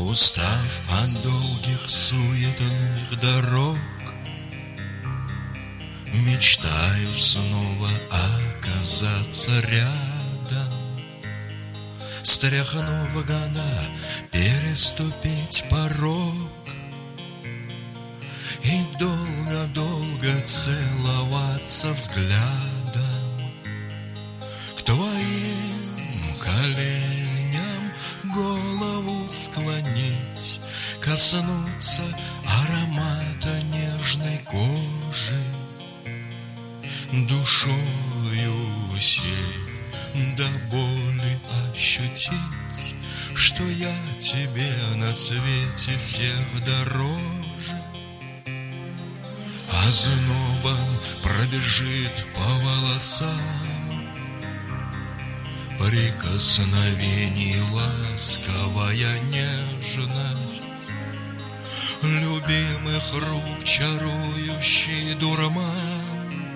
Устав от долгих суетных дорог, мечтаю снова оказаться рядом, стряхнув года, переступить порог и долго-долго целоваться взглядом, к твоим коленям голову склонить, коснуться аромата нежной кожи, душою всей до боли ощутить, что я тебе на свете всех дороже. Ознобом пробежит по волосам прикосновений ласковая нежность, любимых рук чарующий дурман,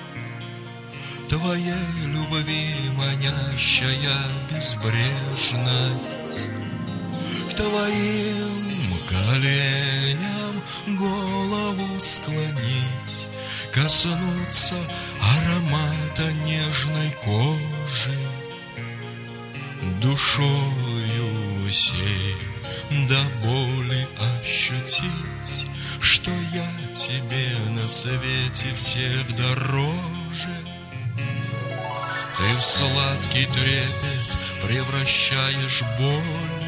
твоей любви манящая безбрежность, к твоим коленям голову склонить, коснуться аромата нежной кожи, душою всей до боли ощутить, что я тебе на свете всех дороже. Ты в сладкий трепет превращаешь боль,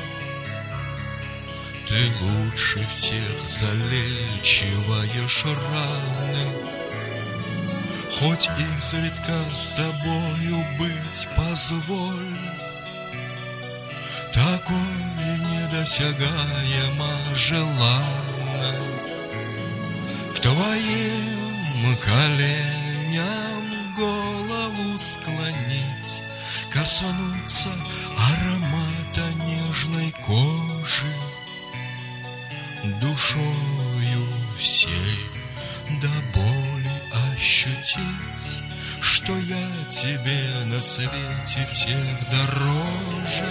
ты лучше всех залечиваешь раны, хоть изредка с тобою быть позволь. Такое недосягаемо желанно, к твоим коленям голову склонить, коснуться аромата нежной кожи, душою всей до боли ощутить, что я тебе на свете всех дороже,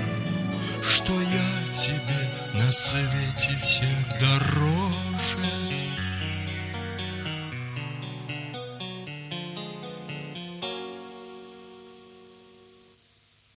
что я тебе на свете всех дороже.